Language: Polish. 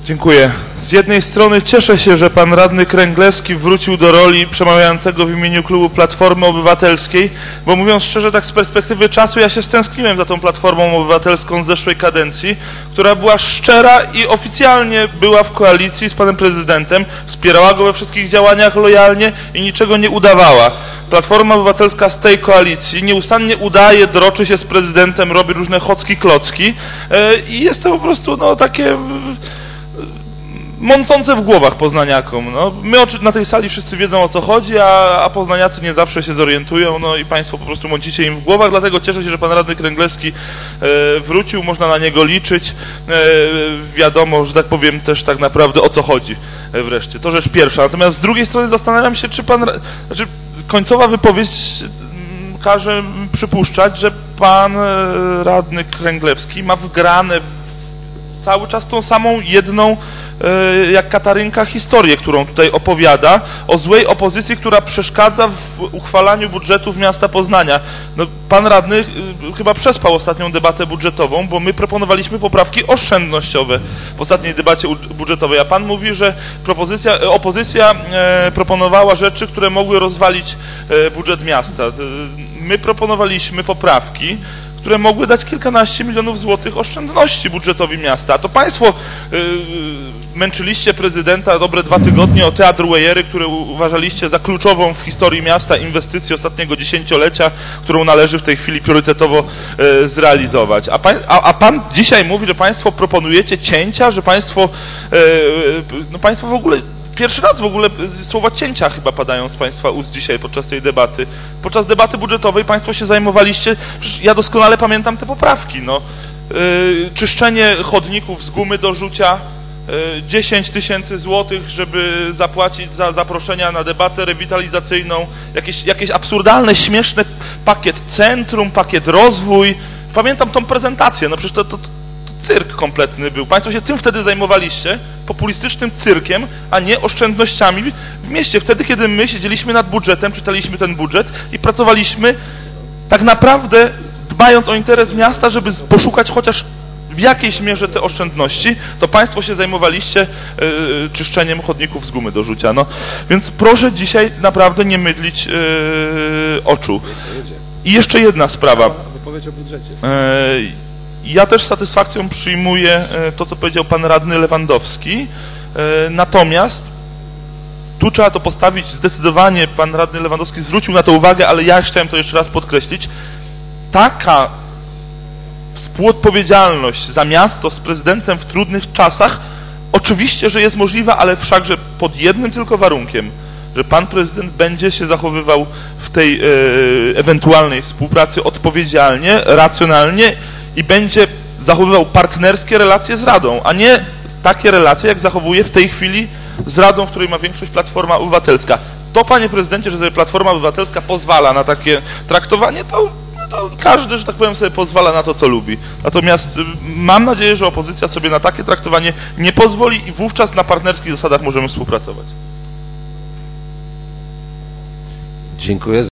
Dziękuję. Z jednej strony cieszę się, że pan radny Kręglewski wrócił do roli przemawiającego w imieniu klubu Platformy Obywatelskiej, bo mówiąc szczerze, tak z perspektywy czasu ja się stęskniłem za tą Platformą Obywatelską z zeszłej kadencji, która była szczera i oficjalnie była w koalicji z panem prezydentem, wspierała go we wszystkich działaniach lojalnie i niczego nie udawała. Platforma Obywatelska z tej koalicji nieustannie udaje, droczy się z prezydentem, robi różne chocki-klocki i jest to po prostu takie mącące w głowach poznaniakom. My na tej sali wszyscy wiedzą, o co chodzi, a poznaniacy nie zawsze się zorientują, i państwo po prostu mącicie im w głowach, dlatego cieszę się, że pan radny Kręglewski wrócił, można na niego liczyć. Wiadomo, że tak powiem też tak naprawdę, o co chodzi wreszcie. To rzecz pierwsza. Natomiast z drugiej strony zastanawiam się, czy końcowa wypowiedź każe przypuszczać, że pan radny Kręglewski ma wgrane cały czas tą samą jedną, jak Katarynka, historię, którą tutaj opowiada, o złej opozycji, która przeszkadza w uchwalaniu budżetów miasta Poznania. Pan radny chyba przespał ostatnią debatę budżetową, bo my proponowaliśmy poprawki oszczędnościowe w ostatniej debacie budżetowej, a pan mówi, że opozycja proponowała rzeczy, które mogły rozwalić budżet miasta. My proponowaliśmy poprawki, które mogły dać kilkanaście milionów złotych oszczędności budżetowi miasta. A to państwo męczyliście prezydenta dobre 2 tygodnie o Teatr Wejery, który uważaliście za kluczową w historii miasta inwestycję ostatniego dziesięciolecia, którą należy w tej chwili priorytetowo zrealizować. A pan dzisiaj mówi, że państwo proponujecie cięcia, że państwo w ogóle pierwszy raz w ogóle słowa cięcia chyba padają z państwa ust dzisiaj podczas tej debaty. Podczas debaty budżetowej państwo się zajmowaliście, przecież ja doskonale pamiętam te poprawki, czyszczenie chodników z gumy do rzucia, 10 000 złotych, żeby zapłacić za zaproszenia na debatę rewitalizacyjną, jakieś absurdalne, śmieszne, pakiet centrum, pakiet rozwój. Pamiętam tą prezentację, przecież to cyrk kompletny był. Państwo się tym wtedy zajmowaliście, populistycznym cyrkiem, a nie oszczędnościami w mieście. Wtedy, kiedy my siedzieliśmy nad budżetem, czytaliśmy ten budżet i pracowaliśmy tak naprawdę dbając o interes miasta, żeby poszukać chociaż w jakiejś mierze te oszczędności, to państwo się zajmowaliście czyszczeniem chodników z gumy do rzucia. Więc proszę dzisiaj naprawdę nie mydlić oczu. I jeszcze jedna sprawa. Wypowiedź o budżecie. Ja też z satysfakcją przyjmuję to, co powiedział pan radny Lewandowski, natomiast tu trzeba to postawić zdecydowanie, pan radny Lewandowski zwrócił na to uwagę, ale ja chciałem to jeszcze raz podkreślić, taka współodpowiedzialność za miasto z prezydentem w trudnych czasach oczywiście, że jest możliwa, ale wszakże pod jednym tylko warunkiem, że pan prezydent będzie się zachowywał w tej ewentualnej współpracy odpowiedzialnie, racjonalnie i będzie zachowywał partnerskie relacje z Radą, a nie takie relacje, jak zachowuje w tej chwili z Radą, w której ma większość Platforma Obywatelska. To, panie prezydencie, że sobie Platforma Obywatelska pozwala na takie traktowanie, to każdy, że tak powiem, sobie pozwala na to, co lubi. Natomiast mam nadzieję, że opozycja sobie na takie traktowanie nie pozwoli i wówczas na partnerskich zasadach możemy współpracować. Dziękuję.